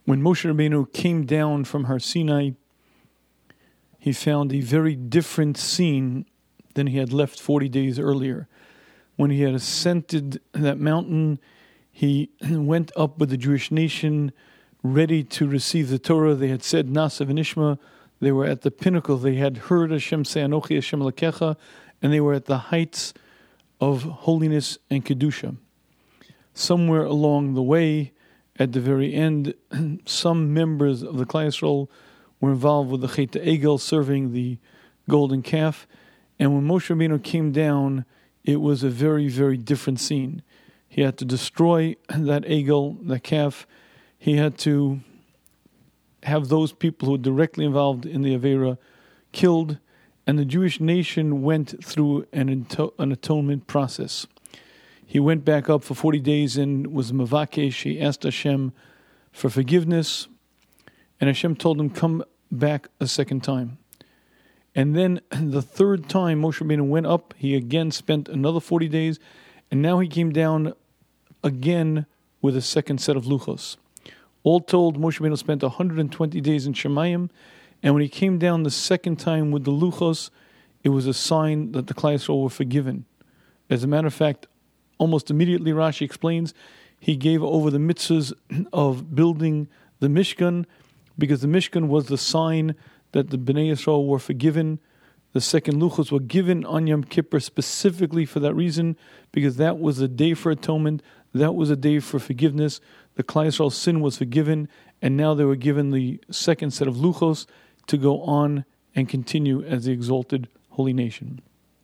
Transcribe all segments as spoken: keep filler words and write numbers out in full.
When Moshe Rabbeinu came down from Har Sinai, he found a very different scene than he had left forty days earlier. When he had ascended that mountain, he went up with the Jewish nation, ready to receive the Torah. They had said Nasa v'Nishma. They were at the pinnacle. They had heard Hashem say Anochi Hashem Elokecha, and they were at the heights of holiness and Kedusha. Somewhere along the way, at the very end, some members of the Klal Yisrael were involved with the Chet Egel, serving the golden calf. And when Moshe Rabbeinu came down, it was a very, very different scene. He had to destroy that Egel, that calf. He had to have those people who were directly involved in the Avera killed. And the Jewish nation went through an, an atonement process. He went back up for forty days and was Mavakesh. He asked Hashem for forgiveness. And Hashem told him, come back a second time. And then the third time Moshe Rabbeinu went up, he again spent another forty days. And now he came down again with a second set of luchos. All told, Moshe Rabbeinu spent one hundred twenty days in Shemayim. And when he came down the second time with the luchos, it was a sign that the Klal Yisrael were forgiven. As a matter of fact, almost immediately, Rashi explains, he gave over the mitzvahs of building the Mishkan, because the Mishkan was the sign that the Bnei Yisrael were forgiven. The second luchos were given on Yom Kippur specifically for that reason, because that was a day for atonement, that was a day for forgiveness. The Klal Yisrael's sin was forgiven, and now they were given the second set of luchos to go on and continue as the exalted holy nation.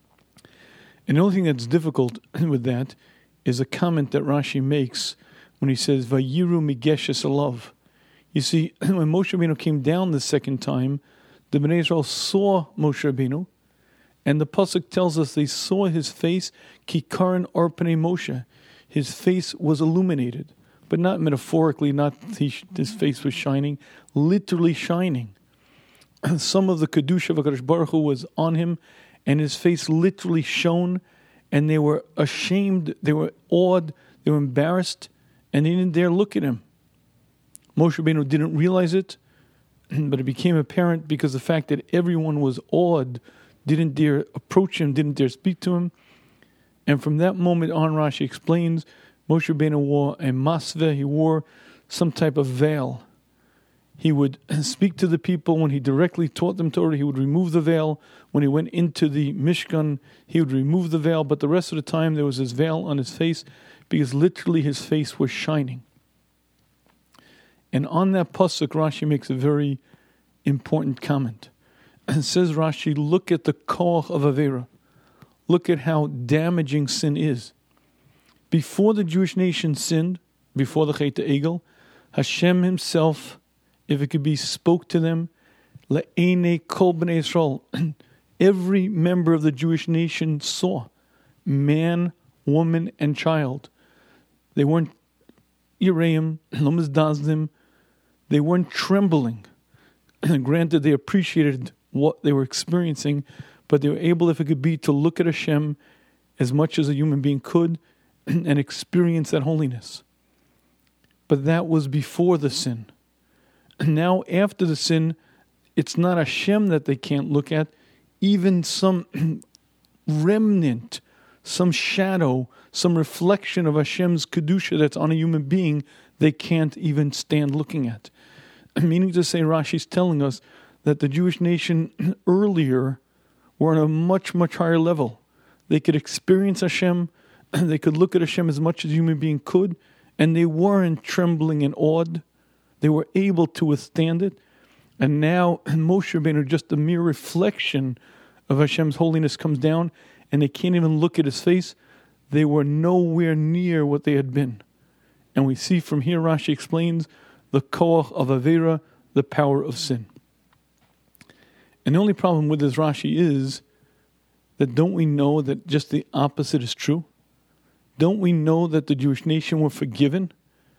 And the only thing that's difficult with that is a comment that Rashi makes when he says, Vayiru migeshes alav. You see, when Moshe Rabbeinu came down the second time, the Bnei Yisrael saw Moshe Rabbeinu, and the pasuk tells us they saw his face, kikaran arpane Moshe. His face was illuminated, but not metaphorically, not his face was shining, literally shining. Some of the Kedusha of HaKadosh Baruch Hu was on him, and his face literally shone, and they were ashamed, they were awed, they were embarrassed, and they didn't dare look at him. Moshe Rabbeinu didn't realize it, but it became apparent because the fact that everyone was awed, didn't dare approach him, didn't dare speak to him. And from that moment on, Rashi explains, Moshe Rabbeinu wore a masveh, he wore some type of veil. He would speak to the people when he directly taught them Torah. He would remove the veil. When he went into the Mishkan, he would remove the veil. But the rest of the time, there was this veil on his face because literally his face was shining. And on that pasuk, Rashi makes a very important comment. It says, Rashi, look at the koach of Avera. Look at how damaging sin is. Before the Jewish nation sinned, before the Chet Egel, Hashem himself, if it could be, spoke to them, Le'enei kol b'nei Yisrael. Every member of the Jewish nation saw, man, woman, and child. They weren't Yereim, lo mizdaznim. They weren't trembling. Granted, they appreciated what they were experiencing, but they were able, if it could be, to look at Hashem as much as a human being could and experience that holiness. But that was before the sin. Now, after the sin, it's not Hashem that they can't look at. Even some remnant, some shadow, some reflection of Hashem's Kedusha that's on a human being, they can't even stand looking at. Meaning to say, Rashi's telling us that the Jewish nation earlier were on a much, much higher level. They could experience Hashem, they could look at Hashem as much as a human being could, and they weren't trembling and awed. They were able to withstand it. And now Moshe Rabbeinu, just a mere reflection of Hashem's holiness, comes down, and they can't even look at his face. They were nowhere near what they had been. And we see from here, Rashi explains, the koach of Avera, the power of sin. And the only problem with this Rashi is that don't we know that just the opposite is true? Don't we know that the Jewish nation were forgiven?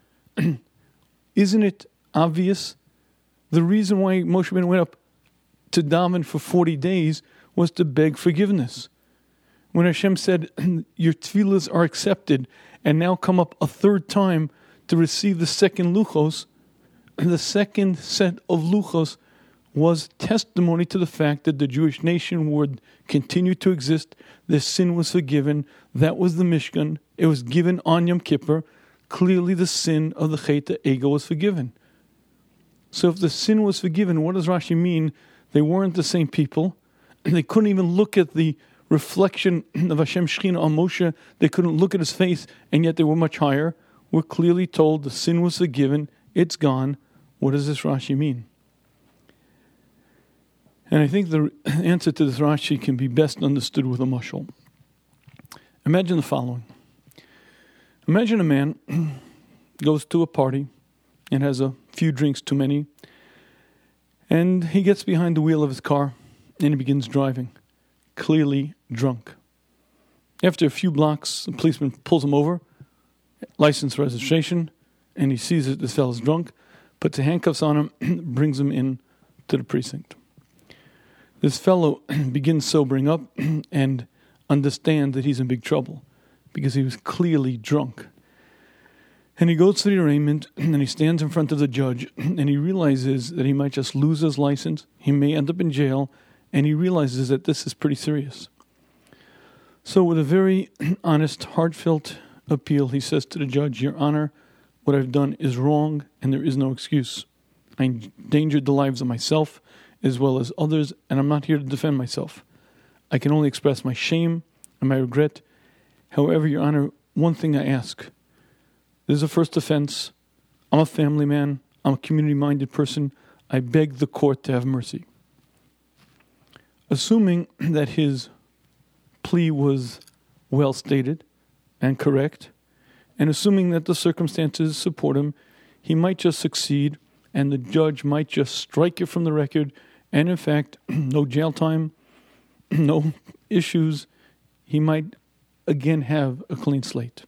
Isn't it obvious? The reason why Moshe Rabbeinu went up to daven for forty days was to beg forgiveness. When Hashem said, your tefillahs are accepted, and now come up a third time to receive the second luchos, the second set of luchos was testimony to the fact that the Jewish nation would continue to exist. Their sin was forgiven. That was the Mishkan. It was given on Yom Kippur. Clearly the sin of the Chet HaEgel was forgiven. So if the sin was forgiven, what does Rashi mean? They weren't the same people. They couldn't even look at the reflection of Hashem Shekhinah on Moshe. They couldn't look at his face, and yet they were much higher. We're clearly told the sin was forgiven. It's gone. What does this Rashi mean? And I think the answer to this Rashi can be best understood with a mashal. Imagine the following. Imagine a man goes to a party and has a few drinks too many, and he gets behind the wheel of his car and he begins driving, clearly drunk. After a few blocks, the policeman pulls him over, license, registration, and he sees that this fellow's drunk, puts the handcuffs on him, brings him in to the precinct. This fellow begins sobering up and understands that he's in big trouble because he was clearly drunk. And he goes to the arraignment and he stands in front of the judge and he realizes that he might just lose his license. He may end up in jail, and he realizes that this is pretty serious. So with a very honest, heartfelt appeal, he says to the judge, "Your Honor, what I've done is wrong and there is no excuse. I endangered the lives of myself as well as others, and I'm not here to defend myself. I can only express my shame and my regret. However, Your Honor, one thing I ask. This is a first offense. I'm a family man. I'm a community-minded person. I beg the court to have mercy." Assuming that his plea was well stated and correct, and assuming that the circumstances support him, he might just succeed, and the judge might just strike it from the record, and in fact, no jail time, no issues. He might again have a clean slate.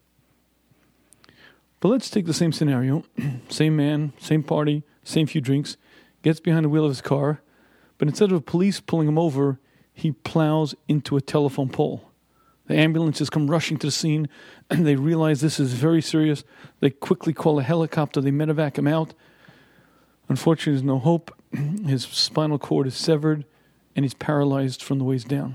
But let's take the same scenario. Same man, same party, same few drinks, gets behind the wheel of his car, but instead of police pulling him over, he plows into a telephone pole. The ambulances come rushing to the scene, and they realize this is very serious. They quickly call a helicopter. They medevac him out. Unfortunately, there's no hope. His spinal cord is severed, and he's paralyzed from the waist down.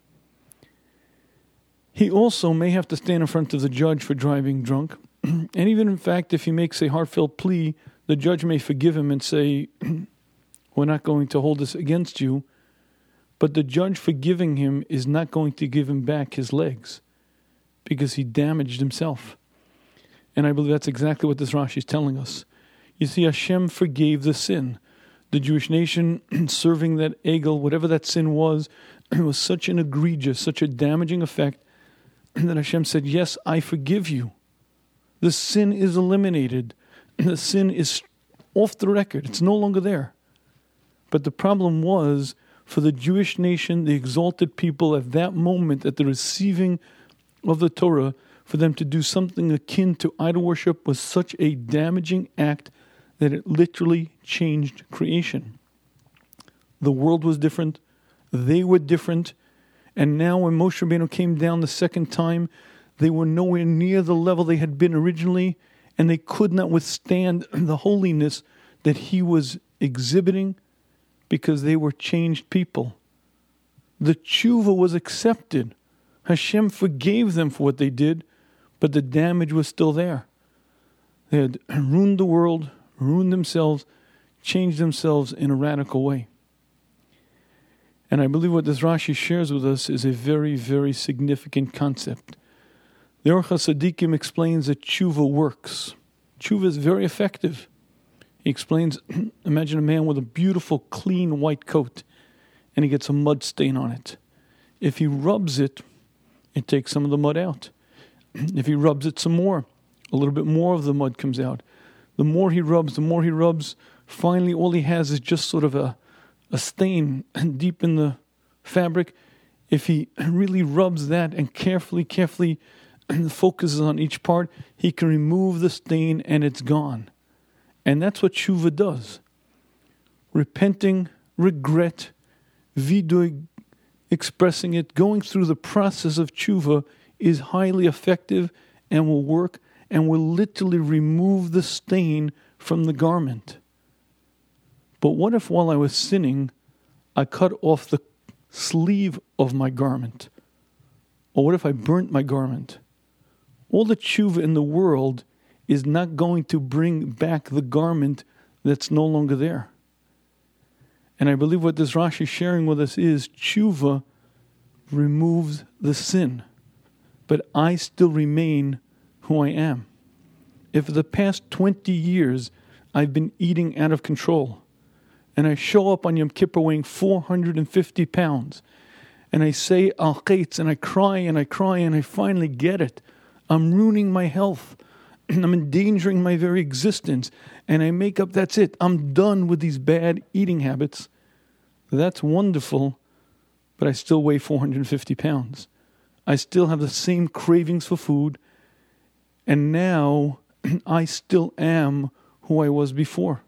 He also may have to stand in front of the judge for driving drunk. And even, in fact, if he makes a heartfelt plea, the judge may forgive him and say, "We're not going to hold this against you." But the judge forgiving him is not going to give him back his legs because he damaged himself. And I believe that's exactly what this Rashi is telling us. You see, Hashem forgave the sin. The Jewish nation serving that Egel, whatever that sin was, was such an egregious, such a damaging effect that Hashem said, "Yes, I forgive you." The sin is eliminated. The sin is off the record. It's no longer there. But the problem was, for the Jewish nation, the exalted people at that moment, at the receiving of the Torah, for them to do something akin to idol worship was such a damaging act that it literally changed creation. The world was different. They were different. And now when Moshe Rabbeinu came down the second time, they were nowhere near the level they had been originally, and they could not withstand the holiness that he was exhibiting because they were changed people. The tshuva was accepted. Hashem forgave them for what they did, but the damage was still there. They had ruined the world, ruined themselves, changed themselves in a radical way. And I believe what this Rashi shares with us is a very, very significant concept. The Orach HaSadikim explains that tshuva works. Tshuva is very effective. He explains, imagine a man with a beautiful, clean white coat, and he gets a mud stain on it. If he rubs it, it takes some of the mud out. If he rubs it some more, a little bit more of the mud comes out. The more he rubs, the more he rubs, finally all he has is just sort of a, a stain deep in the fabric. If he really rubs that and carefully, carefully focuses on each part, he can remove the stain and it's gone. And that's what tshuva does. Repenting, regret, vidui, expressing it, going through the process of tshuva is highly effective and will work and will literally remove the stain from the garment. But what if while I was sinning, I cut off the sleeve of my garment? Or what if I burnt my garment? All the tshuva in the world is not going to bring back the garment that's no longer there. And I believe what this Rashi is sharing with us is tshuva removes the sin, but I still remain who I am. If for the past twenty years I've been eating out of control, and I show up on Yom Kippur weighing four hundred fifty pounds, and I say al chaitz, and I cry and I cry, and I finally get it. I'm ruining my health. I'm endangering my very existence. And I make up, that's it. I'm done with these bad eating habits. That's wonderful, but I still weigh four hundred fifty pounds. I still have the same cravings for food. And now I still am who I was before.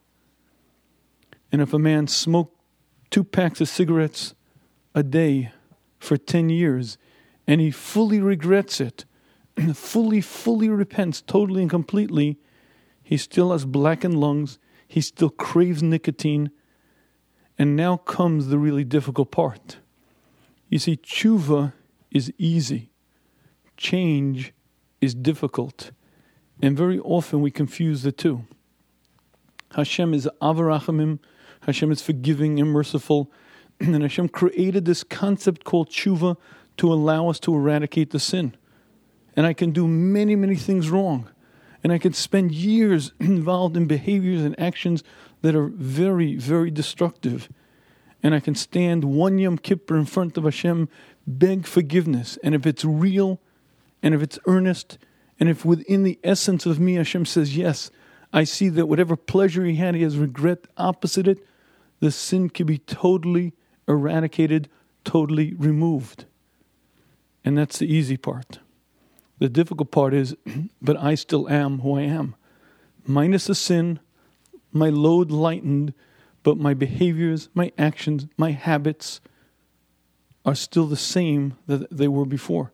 And if a man smoked two packs of cigarettes a day for ten years, and he fully regrets it, fully, fully repents totally and completely, he still has blackened lungs, he still craves nicotine, and now comes the really difficult part. You see, tshuva is easy. Change is difficult. And very often we confuse the two. Hashem is avarachamim, Hashem is forgiving and merciful, and Hashem created this concept called tshuva to allow us to eradicate the sin. And I can do many, many things wrong. And I can spend years involved in behaviors and actions that are very, very destructive. And I can stand one Yom Kippur in front of Hashem, beg forgiveness. And if it's real, and if it's earnest, and if within the essence of me Hashem says, yes, I see that whatever pleasure he had, he has regret opposite it, the sin can be totally eradicated, totally removed. And that's the easy part. The difficult part is, but I still am who I am. Minus the sin, my load lightened, but my behaviors, my actions, my habits are still the same that they were before.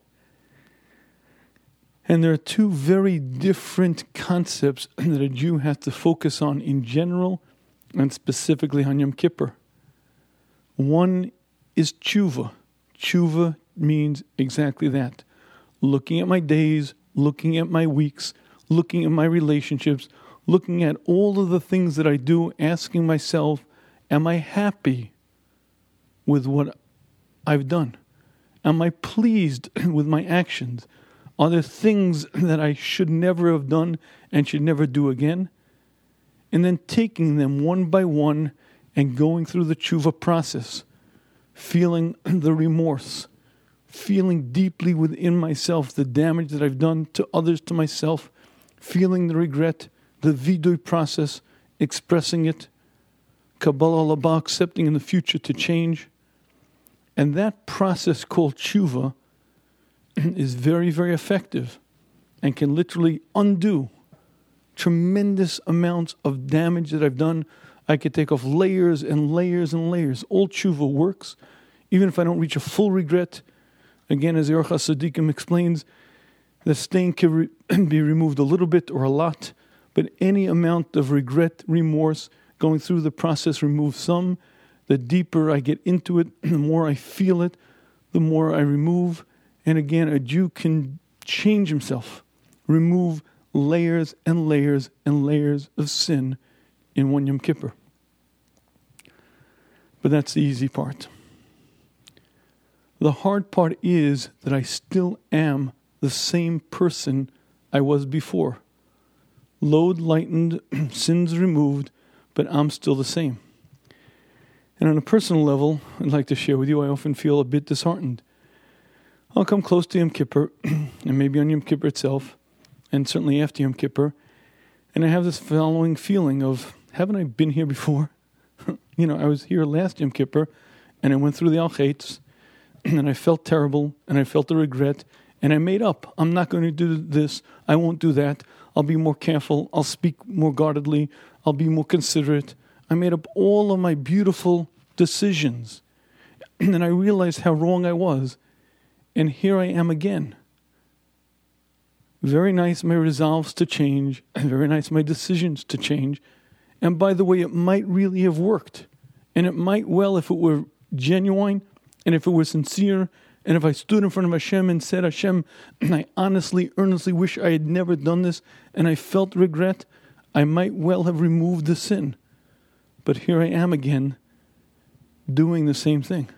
And there are two very different concepts that a Jew has to focus on in general and specifically on Yom Kippur. One is tshuva. Tshuva means exactly that. Looking at my days, looking at my weeks, looking at my relationships, looking at all of the things that I do, asking myself, am I happy with what I've done? Am I pleased with my actions? Are there things that I should never have done and should never do again? And then taking them one by one and going through the tshuva process, feeling the remorse, feeling deeply within myself the damage that I've done to others, to myself, feeling the regret, the vidui process, expressing it, Kabbalah Labah, accepting in the future to change. And that process called tshuva is very, very effective and can literally undo tremendous amounts of damage that I've done. I could take off layers and layers and layers. All tshuva works, even if I don't reach a full regret. Again, as the Orchos Tzaddikim explains, the stain can re- be removed a little bit or a lot, but any amount of regret, remorse, going through the process removes some. The deeper I get into it, the more I feel it, the more I remove. And again, a Jew can change himself, remove layers and layers and layers of sin in one Yom Kippur. But that's the easy part. The hard part is that I still am the same person I was before. Load lightened, sins removed, but I'm still the same. And on a personal level, I'd like to share with you, I often feel a bit disheartened. I'll come close to Yom Kippur, and maybe on Yom Kippur itself, and certainly after Yom Kippur, and I have this following feeling of, haven't I been here before? You know, I was here last Yom Kippur, and I went through the Al Chaitz, and I felt terrible, and I felt the regret, and I made up. I'm not going to do this. I won't do that. I'll be more careful. I'll speak more guardedly. I'll be more considerate. I made up all of my beautiful decisions, and I realized how wrong I was, and here I am again. Very nice, my resolves to change, and very nice, my decisions to change, And by the way, it might really have worked. And it might well, if it were genuine, and if it were sincere, and if I stood in front of Hashem and said, Hashem, I honestly, earnestly wish I had never done this, and I felt regret, I might well have removed the sin. But here I am again, doing the same thing.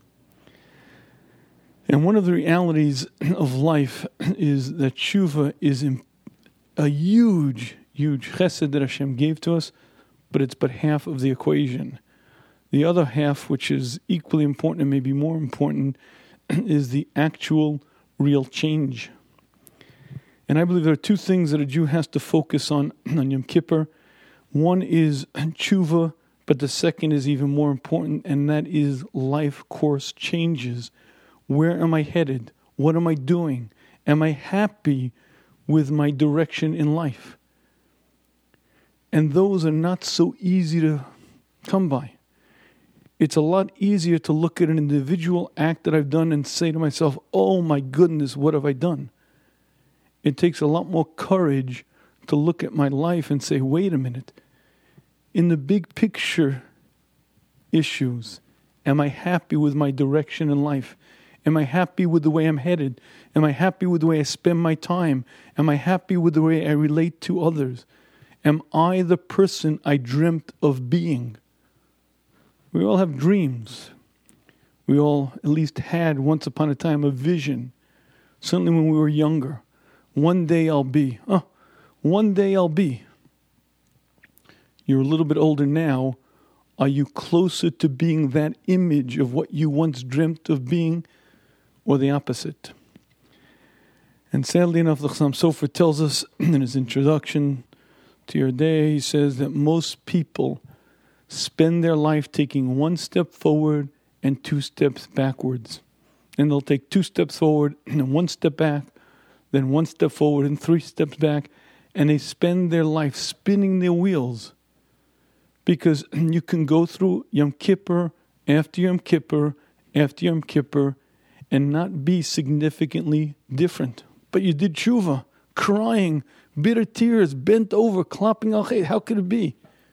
And one of the realities of life is that tshuva is a huge, huge chesed that Hashem gave to us, but it's but half of the equation. The other half, which is equally important and maybe more important, is the actual real change. And I believe there are two things that a Jew has to focus on on Yom Kippur. One is tshuva, but the second is even more important, and that is life course changes. Where am I headed? What am I doing? Am I happy with my direction in life? And those are not so easy to come by. It's a lot easier to look at an individual act that I've done and say to myself, oh my goodness, what have I done? It takes a lot more courage to look at my life and say, wait a minute. In the big picture issues, am I happy with my direction in life? Am I happy with the way I'm headed? Am I happy with the way I spend my time? Am I happy with the way I relate to others? Am I the person I dreamt of being? We all have dreams. We all at least had once upon a time a vision. Certainly when we were younger. One day I'll be. Oh, one day I'll be. You're a little bit older now. Are you closer to being that image of what you once dreamt of being, or the opposite? And sadly enough, the Chassam Sofer tells us in his introduction to your day, he says that most people spend their life taking one step forward and two steps backwards. And they'll take two steps forward and one step back, then one step forward and three steps back, and they spend their life spinning their wheels. Because you can go through Yom Kippur after Yom Kippur after Yom Kippur and not be significantly different. But you did tshuva, crying, bitter tears, bent over, clapping al chet. How could it be?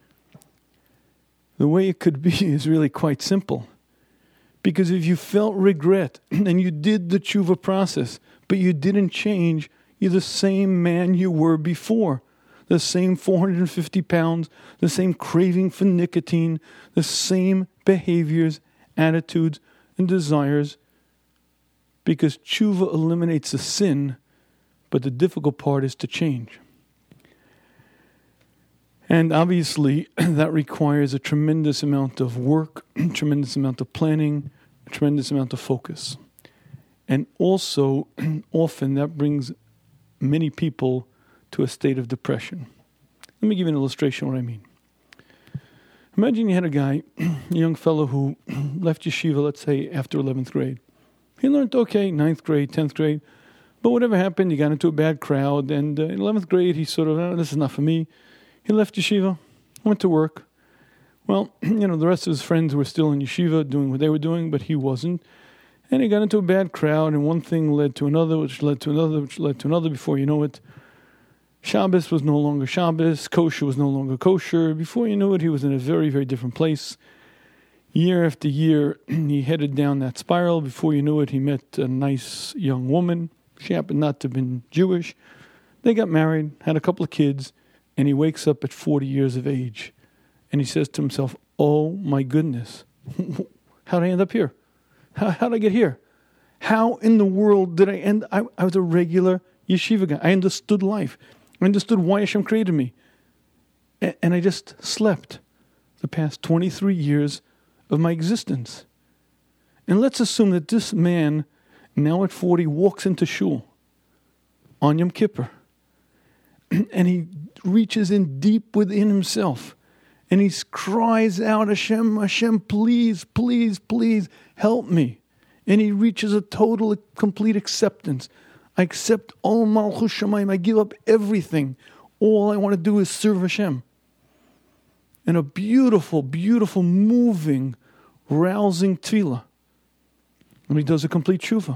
The way it could be is really quite simple. Because if you felt regret and you did the tshuva process, but you didn't change, you're the same man you were before. The same four hundred fifty pounds, the same craving for nicotine, the same behaviors, attitudes, and desires. Because tshuva eliminates the sin, but the difficult part is to change. And obviously, that requires a tremendous amount of work, a tremendous amount of planning, a tremendous amount of focus. And also, often that brings many people to a state of depression. Let me give you an illustration of what I mean. Imagine you had a guy, a young fellow who left yeshiva, let's say, after eleventh grade. He learned okay, ninth grade, tenth grade, but whatever happened, he got into a bad crowd, and uh, in eleventh grade, he sort of, oh, this is not for me. He left yeshiva, went to work. Well, you know, the rest of his friends were still in yeshiva doing what they were doing, but he wasn't. And he got into a bad crowd, and one thing led to another, which led to another, which led to another. Before you know it, Shabbos was no longer Shabbos, kosher was no longer kosher. Before you knew it, he was in a very, very different place. Year after year, he headed down that spiral. Before you knew it, he met a nice young woman. She happened not to have been Jewish. They got married, had a couple of kids, and he wakes up at forty years of age. And he says to himself, oh my goodness, how did I end up here? How, how did I get here? How in the world did I end? I, I was a regular yeshiva guy. I understood life. I understood why Hashem created me. And, and I just slept the past twenty-three years of my existence. And let's assume that this man, now at forty, walks into shul on Yom Kippur. And he reaches in deep within himself. And he cries out, Hashem, Hashem, please, please, please help me. And he reaches a total, complete acceptance. I accept all Malchus Shamayim. I give up everything. All I want to do is serve Hashem. And a beautiful, beautiful, moving, rousing tefillah. And he does a complete tshuva.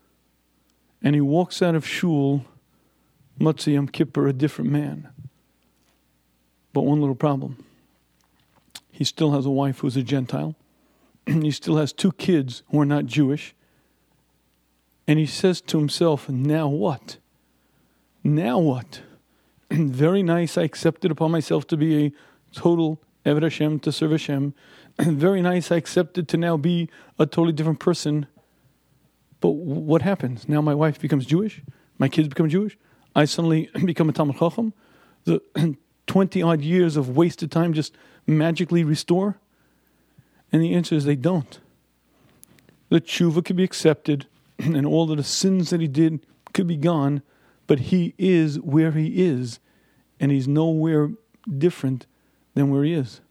And he walks out of shul, Motzei Yom Kippur, a different man. But one little problem. He still has a wife who's a Gentile. He still has two kids who are not Jewish. And he says to himself, now what? Now what? Very nice, I accepted upon myself to be a total Eved Hashem, to serve Hashem. Very nice, I accepted to now be a totally different person. But what happens? Now my wife becomes Jewish, my kids become Jewish, I suddenly become a Talmid Chacham. The twenty odd years of wasted time just magically restore? And the answer is they don't. The tshuva could be accepted and all of the sins that he did could be gone, but he is where he is, and he's nowhere different than where he is.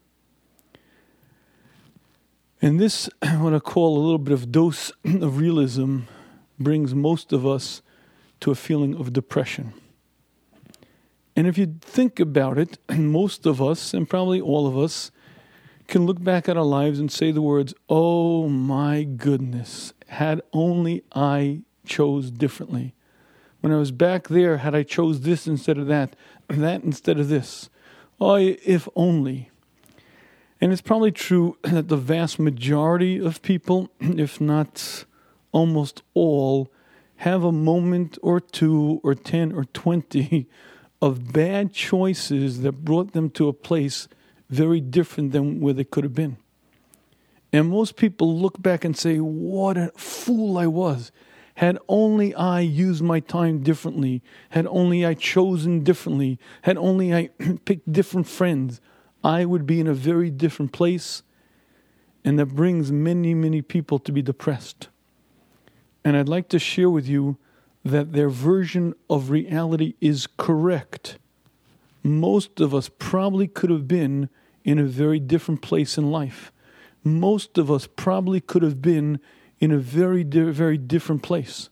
And this, what I call a little bit of dose of realism, brings most of us to a feeling of depression. And if you think about it, most of us, and probably all of us, can look back at our lives and say the words, oh my goodness, had only I chose differently. When I was back there, had I chose this instead of that, that instead of this. Oh, if only. And it's probably true that the vast majority of people, if not almost all, have a moment or two or ten or twenty of bad choices that brought them to a place very different than where they could have been. And most people look back and say, what a fool I was. Had only I used my time differently. Had only I chosen differently. Had only I picked different friends. I would be in a very different place. And that brings many, many people to be depressed. And I'd like to share with you that their version of reality is correct. Most of us probably could have been in a very different place in life. Most of us probably could have been in a very, very different place.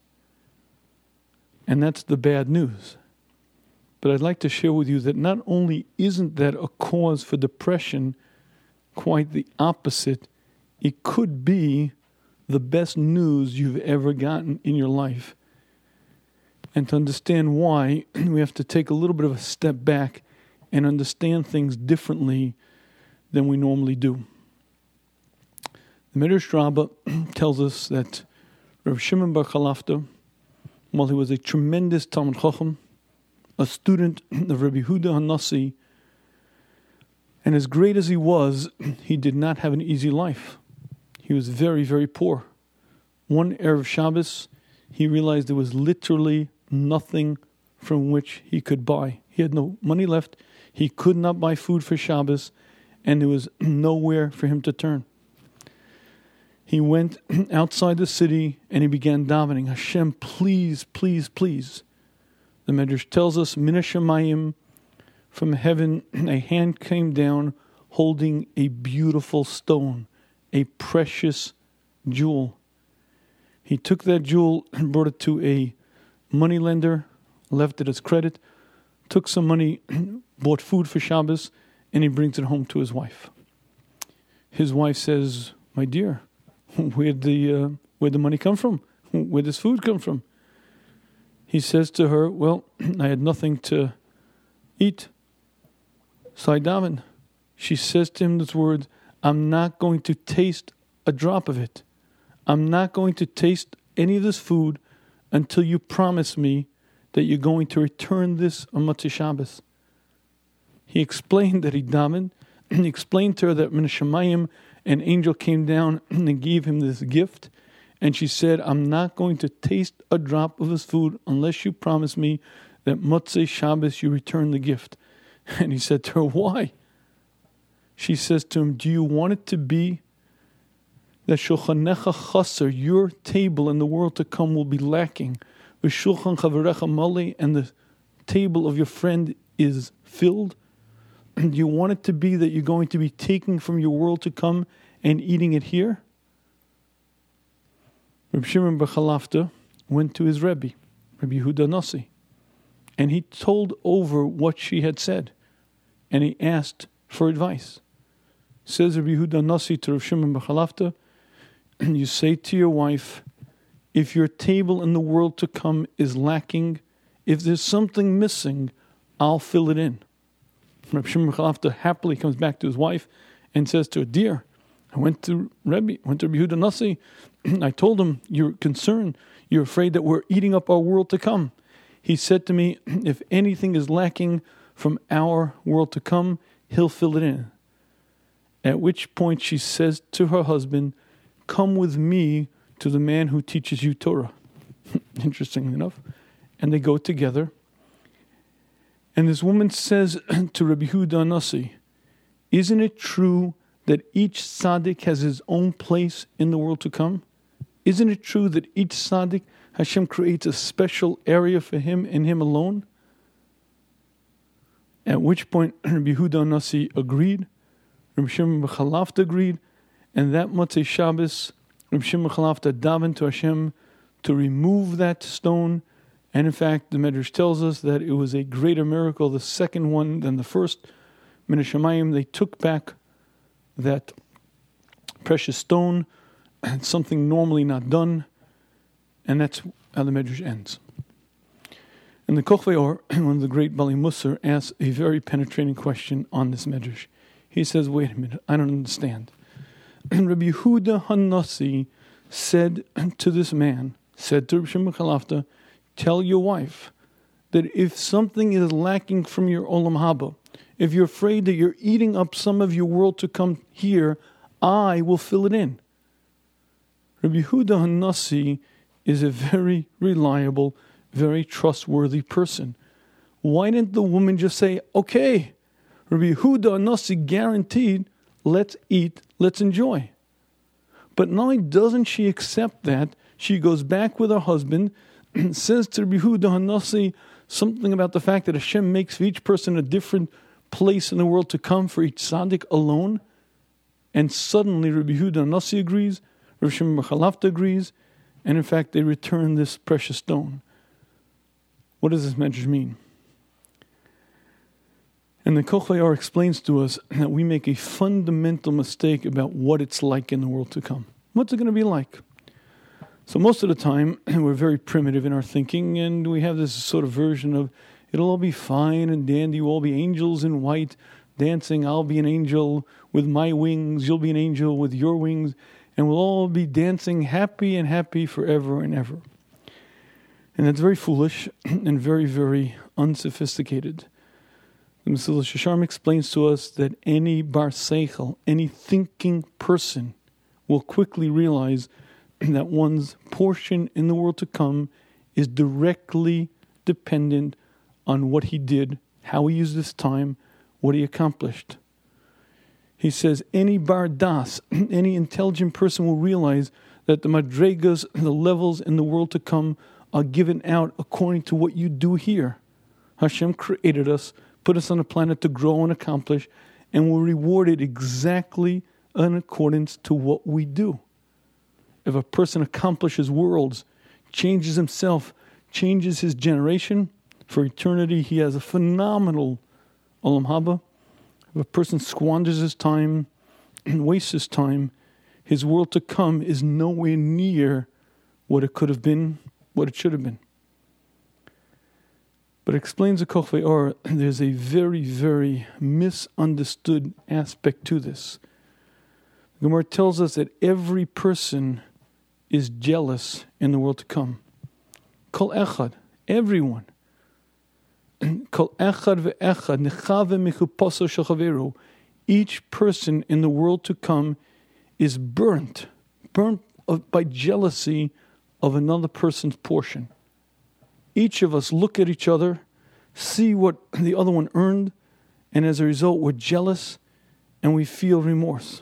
And that's the bad news. But I'd like to share with you that not only isn't that a cause for depression, quite the opposite. It could be the best news you've ever gotten in your life. And to understand why, we have to take a little bit of a step back and understand things differently than we normally do. The Midrash Rabbah tells us that Rav Shimon bar Chalafta, while he was a tremendous Talmid Chacham, a student of Rabbi Yehuda HaNasi, and as great as he was, he did not have an easy life. He was very, very poor. One Erev Shabbos, he realized there was literally nothing from which he could buy. He had no money left. He could not buy food for Shabbos, and there was nowhere for him to turn. He went outside the city and he began davening, Hashem, please, please, please. The Medrash tells us, Min Hashamayim, from heaven, a hand came down holding a beautiful stone, a precious jewel. He took that jewel and brought it to a moneylender, left it as credit, took some money, bought food for Shabbos, and he brings it home to his wife. His wife says, my dear, where'd the, uh, where'd the money come from? Where'd this food come from? He says to her, well, I had nothing to eat. So I daven. She says to him this word, I'm not going to taste a drop of it. I'm not going to taste any of this food until you promise me that you're going to return this on Motzei Shabbos. He explained that he davened, and he explained to her that Min Hashamayim, an angel came down and gave him this gift. And she said, I'm not going to taste a drop of this food unless you promise me that Motzei Shabbos you return the gift. And he said to her, why? She says to him, do you want it to be that Shulchanecha Chaser, your table in the world to come, will be lacking, V'shulchan Chaverecha Mali, and the table of your friend is filled? Do you want it to be that you're going to be taking from your world to come and eating it here? Reb Shimon bar Chalafta went to his Rebbe, Rabbi Yehuda HaNasi, and he told over what she had said, and he asked for advice. Says Rabbi Yehuda HaNasi to Reb Shimon bar Chalafta, you say to your wife, if your table in the world to come is lacking, if there's something missing, I'll fill it in. Reb Shimon bar Chalafta happily comes back to his wife, and says to her, dear, I went to Rebbe, went to Rabbi Yehuda Nasi. I told him, you're concerned. You're afraid that we're eating up our world to come. He said to me, if anything is lacking from our world to come, he'll fill it in. At which point she says to her husband, come with me to the man who teaches you Torah. Interestingly enough. And they go together. And this woman says to Rabbi Yehuda Nasi, isn't it true that each tzaddik has his own place in the world to come? Isn't it true that each tzaddik, Hashem creates a special area for him and him alone? At which point Rabbi Yehuda Nasi agreed, Rabbi Shimon bar Chalafta agreed, and that Motzei Shabbos, Rabbi Shimon bar Chalafta davened to Hashem to remove that stone. And in fact, the Medrash tells us that it was a greater miracle, the second one than the first. Min Hashamayim, they took back that precious stone, and something normally not done, and that's how the Medrash ends. And the Kochvei Or, one of the great Bali Musar, asks a very penetrating question on this Medrash. He says, wait a minute, I don't understand. And Rabbi Yehuda HaNasi said to this man, said to Rabbi Shimon bar Chalafta, tell your wife that if something is lacking from your Olam Haba, if you're afraid that you're eating up some of your world to come here, I will fill it in. Rabbi Yehuda HaNasi is a very reliable, very trustworthy person. Why didn't the woman just say, okay, Rabbi Yehuda HaNasi guaranteed, let's eat, let's enjoy. But not only doesn't she accept that, she goes back with her husband and says to Rabbi Yehuda HaNasi something about the fact that Hashem makes for each person a different place in the world to come for each tzaddik alone. And suddenly Rabbi Yehuda HaNasi agrees, Rabbi Shimon bar Chalafta agrees, and in fact they return this precious stone. What does this message mean? And the Kochvei Or explains to us that we make a fundamental mistake about what it's like in the world to come. What's it going to be like? So most of the time, we're very primitive in our thinking, and we have this sort of version of, it'll all be fine and dandy, we'll all be angels in white, dancing, I'll be an angel with my wings, you'll be an angel with your wings, and we'll all be dancing happy and happy forever and ever. And that's very foolish and very, very unsophisticated. The Mesilas Yesharim explains to us that any bar seichel, any thinking person, will quickly realize that one's portion in the world to come is directly dependent on what he did, how he used his time, what he accomplished. He says any bar das, any intelligent person will realize that the madregas, the levels in the world to come, are given out according to what you do here. Hashem created us, put us on the planet to grow and accomplish, and we're rewarded exactly in accordance to what we do. If a person accomplishes worlds, changes himself, changes his generation, for eternity he has a phenomenal Olam Haba. If a person squanders his time and wastes his time, his world to come is nowhere near what it could have been, what it should have been. But it explains the Kochvei Or, there's a very, very misunderstood aspect to this. The Gemara tells us that every person is jealous in the world to come. Kol echad, everyone. Kol echad ve'echad nechave michupaso shel chaveru. Each person in the world to come is burnt, burnt by jealousy of another person's portion. Each of us look at each other, see what the other one earned, and as a result we're jealous and we feel remorse.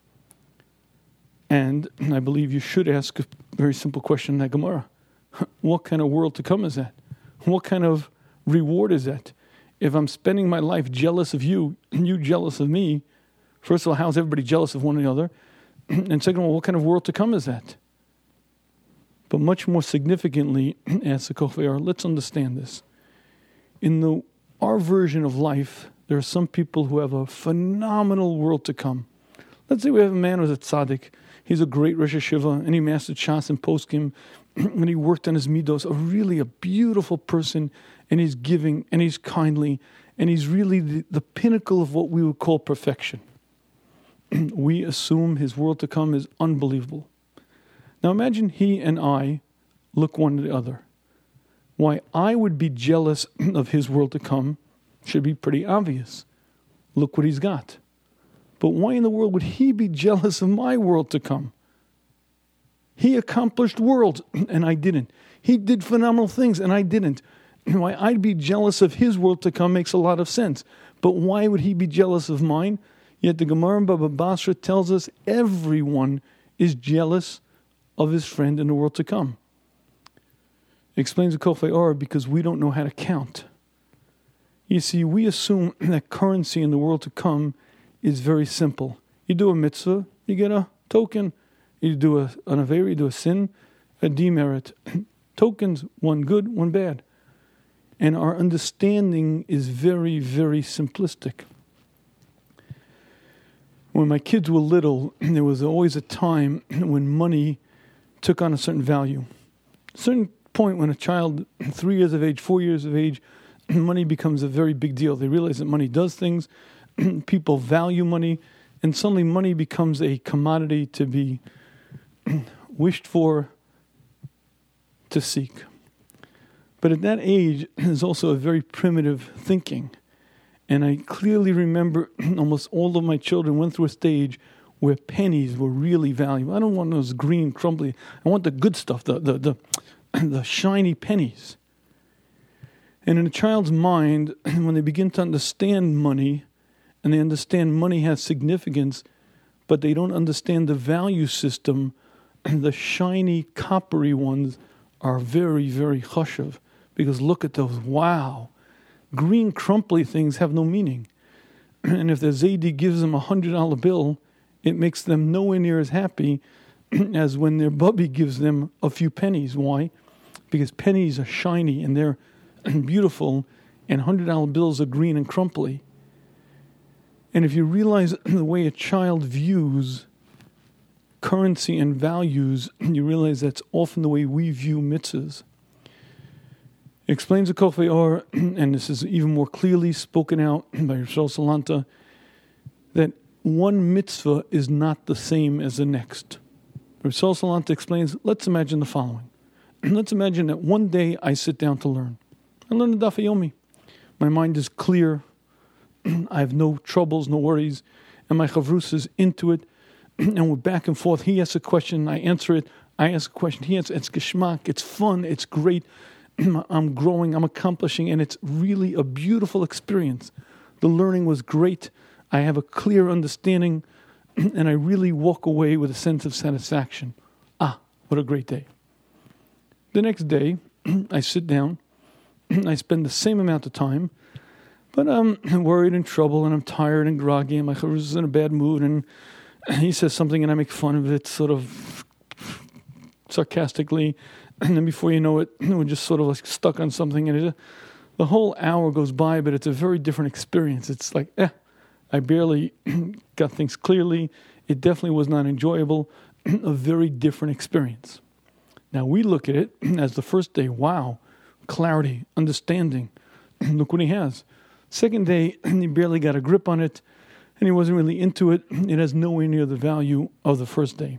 And I believe you should ask a very simple question in that Gemara. What kind of world to come is that? What kind of reward is that? If I'm spending my life jealous of you, and you jealous of me, first of all, how's everybody jealous of one another? And second of all, what kind of world to come is that? But much more significantly, as the Kochvei Or, let's understand this. In the our version of life, there are some people who have a phenomenal world to come. Let's say we have a man who's a tzaddik. He's a great Rosh Hashiva, and he mastered Shas and Poskim, and he worked on his midos. A really a beautiful person, and he's giving, and he's kindly, and he's really the, the pinnacle of what we would call perfection. we assume his world to come is unbelievable. Now imagine he and I look one to the other. Why I would be jealous of his world to come should be pretty obvious. Look what he's got. But why in the world would he be jealous of my world to come? He accomplished worlds, and I didn't. He did phenomenal things, and I didn't. Why I'd be jealous of his world to come makes a lot of sense. But why would he be jealous of mine? Yet the Gemara in Baba Basra tells us everyone is jealous of his friend in the world to come. It explains the Kofei Or because we don't know how to count. You see, we assume that currency in the world to come is very simple. You do a mitzvah, you get a token. You do a, an avera, you do a sin, a demerit. Tokens, one good, one bad. And our understanding is very, very simplistic. When my kids were little, there was always a time when money took on a certain value. A certain point when a child, three years of age, four years of age, money becomes a very big deal. They realize that money does things. People value money. And suddenly money becomes a commodity to be wished for, to seek. But at that age, there's also a very primitive thinking. And I clearly remember almost all of my children went through a stage where pennies were really valuable. I don't want those green, crumbly. I want the good stuff, the the the, the shiny pennies. And in a child's mind, when they begin to understand money, and they understand money has significance, but they don't understand the value system, the shiny, coppery ones are very, very chashuv. Because look at those, wow. Green, crumply things have no meaning. And if the Zaidi gives them a one hundred dollar bill, it makes them nowhere near as happy as when their bubby gives them a few pennies. Why? Because pennies are shiny and they're beautiful, and one hundred dollar bills are green and crumply. And if you realize the way a child views currency and values, you realize that's often the way we view mitzvahs. It explains the Kofei Or, and this is even more clearly spoken out by Yisrael Salanta, that one mitzvah is not the same as the next. Yisrael Salanta explains, let's imagine the following. Let's imagine that one day I sit down to learn. I learn the Daf Yomi. My mind is clear. I have no troubles, no worries. And my chavrus is into it. And we're back and forth. He asks a question, I answer it. I ask a question, he answers. It's geschmack, it's fun, it's great. I'm growing, I'm accomplishing, and it's really a beautiful experience. The learning was great. I have a clear understanding, and I really walk away with a sense of satisfaction. Ah, what a great day. The next day, I sit down. I spend the same amount of time, but I'm worried and troubled, and I'm tired and groggy, and my chavrus is in a bad mood, and he says something and I make fun of it sort of sarcastically, and then before you know it, we're just sort of like stuck on something, and it, the whole hour goes by, but it's a very different experience. It's like, eh, I barely got things clearly. It definitely was not enjoyable. A very different experience. Now we look at it as the first day, wow, clarity, understanding. Look what he has. Second day, he barely got a grip on it, and he wasn't really into it. It has nowhere near the value of the first day.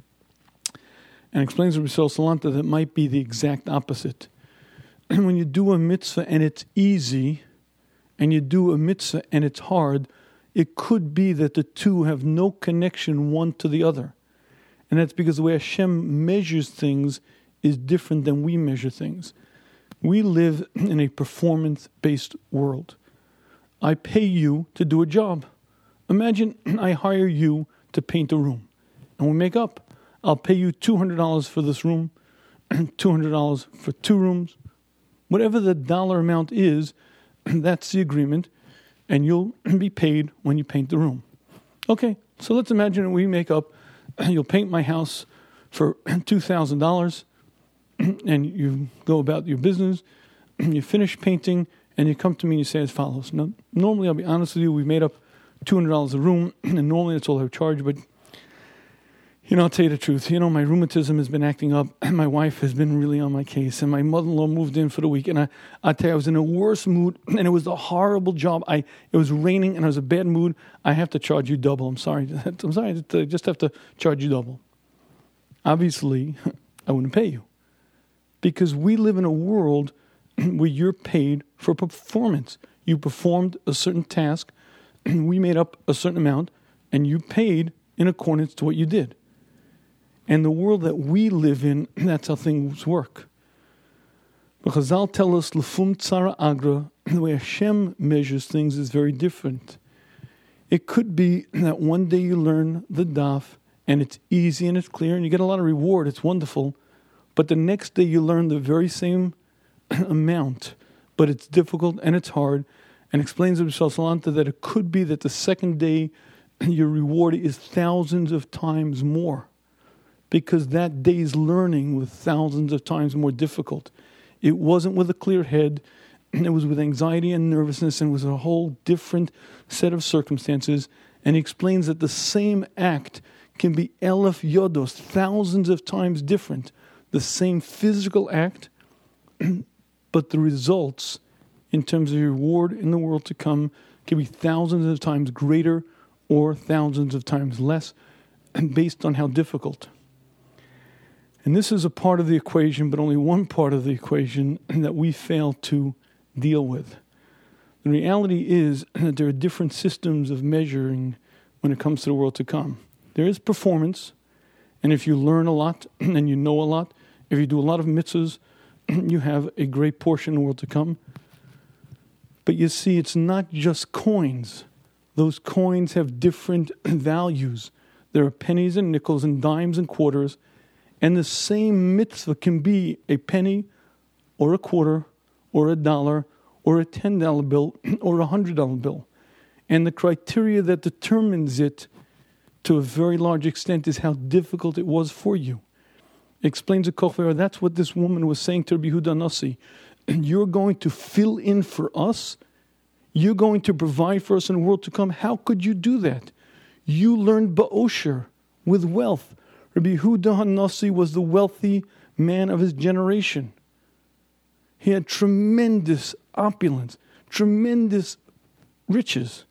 And explains to Yisrael Salanta that it might be the exact opposite. And when you do a mitzvah and it's easy, and you do a mitzvah and it's hard, it could be that the two have no connection one to the other. And that's because the way Hashem measures things is different than we measure things. We live in a performance-based world. I pay you to do a job. Imagine I hire you to paint a room, and we make up. I'll pay you two hundred dollars for this room, two hundred dollars for two rooms. Whatever the dollar amount is, that's the agreement, and you'll be paid when you paint the room. Okay, so let's imagine we make up, you'll paint my house for two thousand dollars, and you go about your business, you finish painting, and you come to me and you say as follows. Now, normally, I'll be honest with you, we've made up two hundred dollars a room, and normally that's all I would charge, but You know, I'll tell you the truth. You know, my rheumatism has been acting up, and my wife has been really on my case, and my mother-in-law moved in for the week, and I, I tell you, I was in a worse mood, and it was a horrible job. I It was raining, and I was in a bad mood. I have to charge you double. I'm sorry. I'm sorry. I just have to charge you double. Obviously, I wouldn't pay you, because we live in a world where you're paid for performance. You performed a certain task, and we made up a certain amount, and you paid in accordance to what you did. And the world that we live in, that's how things work. Because Chazal tell us, Lefum Tzara Agra, the way Hashem measures things is very different. It could be that one day you learn the daf, and it's easy and it's clear, and you get a lot of reward, it's wonderful. But the next day you learn the very same amount, but it's difficult and it's hard, and explains to Salanta that it could be that the second day your reward is thousands of times more. Because that day's learning was thousands of times more difficult. It wasn't with a clear head, it was with anxiety and nervousness, and it was a whole different set of circumstances. And he explains that the same act can be elef yodos, thousands of times different. The same physical act, but the results in terms of reward in the world to come can be thousands of times greater or thousands of times less, and based on how difficult. And this is a part of the equation, but only one part of the equation that we fail to deal with. The reality is that there are different systems of measuring when it comes to the world to come. There is performance, and if you learn a lot and you know a lot, if you do a lot of mitzvahs, you have a great portion of the world to come. But you see, it's not just coins. Those coins have different values. There are pennies and nickels and dimes and quarters. And the same mitzvah can be a penny or a quarter or a dollar or a ten dollar bill or a one hundred dollar bill. And the criteria that determines it to a very large extent is how difficult it was for you. It explains to Kochver, that's what this woman was saying to Rabbi Yehuda Nasi. You're going to fill in for us? You're going to provide for us in the world to come? How could you do that? You learned ba'osher, with wealth. Rabbi Yehuda HaNasi was the wealthy man of his generation. He had tremendous opulence, tremendous riches.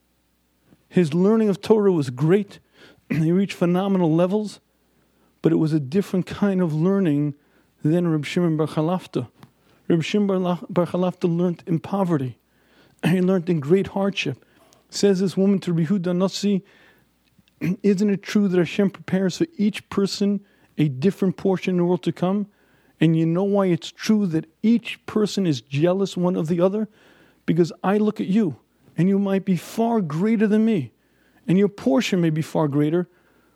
His learning of Torah was great. He reached phenomenal levels, but it was a different kind of learning than Reb Shimon Bar Chalafta. Reb Shimon Bar Chalafta learned in poverty. He learned in great hardship. Says this woman to Rabbi Yehuda HaNasi, isn't it true that Hashem prepares for each person a different portion in the world to come? And you know why it's true that each person is jealous one of the other? Because I look at you, and you might be far greater than me. And your portion may be far greater,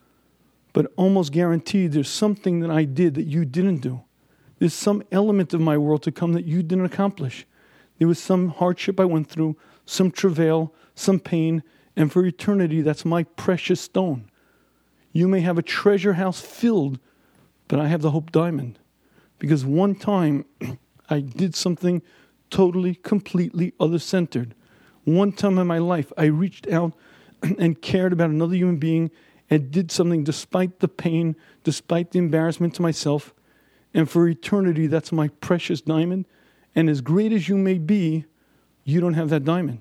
but almost guaranteed there's something that I did that you didn't do. There's some element of my world to come that you didn't accomplish. There was some hardship I went through, some travail, some pain, and for eternity, that's my precious stone. You may have a treasure house filled, but I have the Hope Diamond. Because one time, I did something totally, completely other-centered. One time in my life, I reached out and cared about another human being and did something despite the pain, despite the embarrassment to myself. And for eternity, that's my precious diamond. And as great as you may be, you don't have that diamond.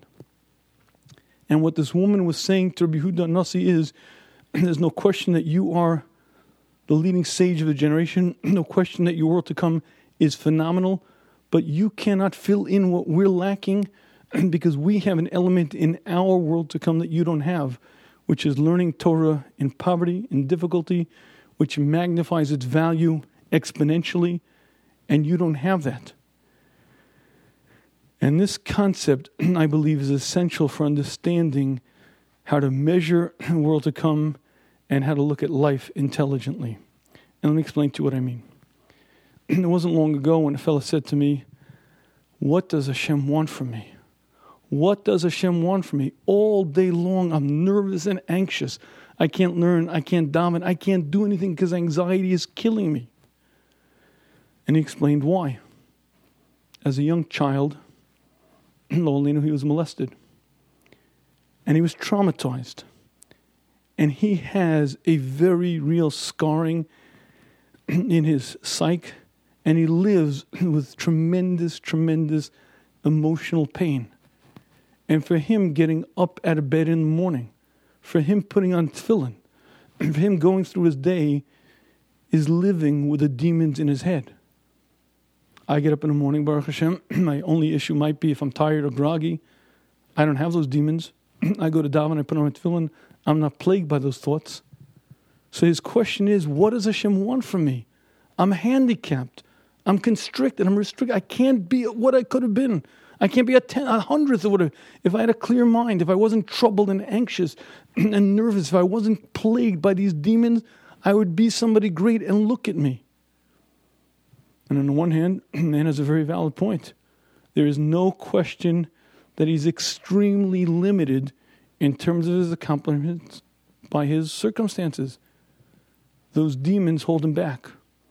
And what this woman was saying to Rabbi Yehuda HaNasi is, there's no question that you are the leading sage of the generation. No question that your world to come is phenomenal. But you cannot fill in what we're lacking because we have an element in our world to come that you don't have, which is learning Torah in poverty, in difficulty, which magnifies its value exponentially, and you don't have that. And this concept, I believe, is essential for understanding how to measure the world to come and how to look at life intelligently. And let me explain to you what I mean. It wasn't long ago when a fellow said to me, what does Hashem want from me? What does Hashem want from me? All day long, I'm nervous and anxious. I can't learn, I can't dominate, I can't do anything because anxiety is killing me. And he explained why. As a young child, he was molested. And he was traumatized. And he has a very real scarring in his psyche, and he lives with tremendous, tremendous emotional pain. And for him getting up out of bed in the morning, for him putting on tefillin, for him going through his day, is living with the demons in his head. I get up in the morning, Baruch Hashem. My only issue might be if I'm tired or groggy. I don't have those demons. I go to daven, I put on my tefillin. I'm not plagued by those thoughts. So his question is, what does Hashem want from me? I'm handicapped. I'm constricted. I'm restricted. I can't be what I could have been. I can't be a, ten, a hundredth of what I, if I had a clear mind, if I wasn't troubled and anxious and nervous, if I wasn't plagued by these demons, I would be somebody great, and look at me. And on the one hand, man has a very valid point. There is no question that he's extremely limited in terms of his accomplishments by his circumstances. Those demons hold him back.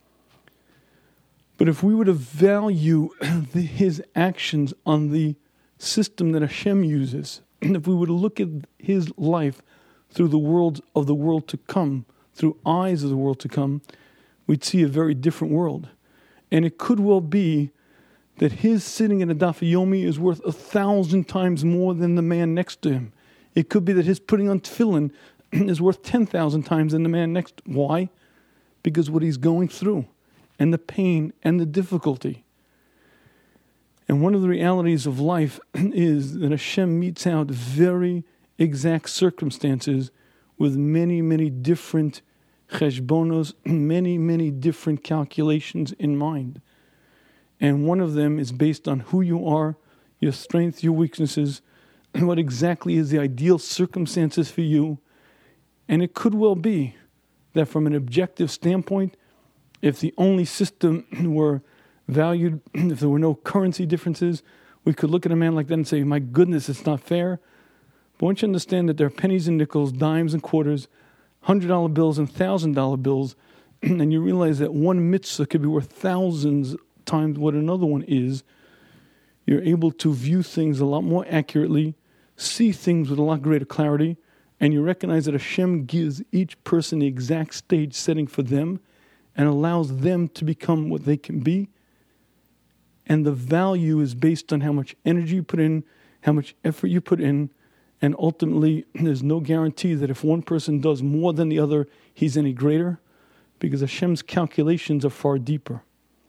But if we were to value the, his actions on the system that Hashem uses, and if we were to look at his life through the world of the world to come, through eyes of the world to come, we'd see a very different world. And it could well be that his sitting in a daf yomi is worth a thousand times more than the man next to him. It could be that his putting on tefillin is worth ten thousand times than the man next. Why? Because what he's going through, and the pain and the difficulty. And one of the realities of life is that Hashem meets out very exact circumstances with many, many different cheshbonos, many, many different calculations in mind. And one of them is based on who you are, your strengths, your weaknesses, and what exactly is the ideal circumstances for you. And it could well be that from an objective standpoint, if the only system were valued, if there were no currency differences, we could look at a man like that and say, my goodness, it's not fair. But once you understand that there are pennies and nickels, dimes and quarters, one hundred dollar bills and one thousand dollar bills, and you realize that one mitzvah could be worth thousands times what another one is, you're able to view things a lot more accurately, see things with a lot greater clarity, and you recognize that Hashem gives each person the exact stage setting for them and allows them to become what they can be. And the value is based on how much energy you put in, how much effort you put in, and ultimately there's no guarantee that if one person does more than the other, he's any greater, because Hashem's calculations are far deeper.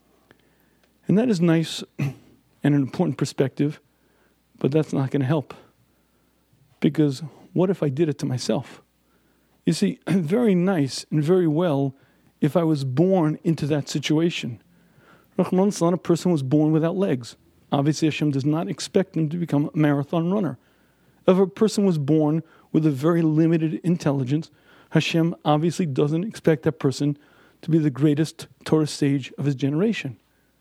And that is nice and an important perspective, but that's not going to help. Because what if I did it to myself? You see, very nice and very well if I was born into that situation. Rahman Salan, a person was born without legs. Obviously, Hashem does not expect him to become a marathon runner. If a person was born with a very limited intelligence, Hashem obviously doesn't expect that person to be the greatest Torah sage of his generation.